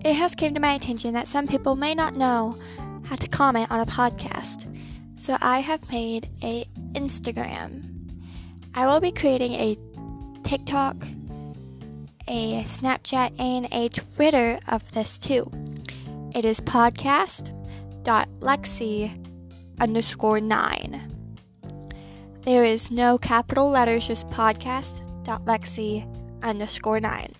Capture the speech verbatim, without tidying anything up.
it has came to my attention that some people may not know how to comment on a podcast. So I have made a Instagram. I will be creating a TikTok, a Snapchat, and a Twitter of this too. It is podcast.lexi underscore nine. There is no capital letters, just podcast.lexi underscore nine.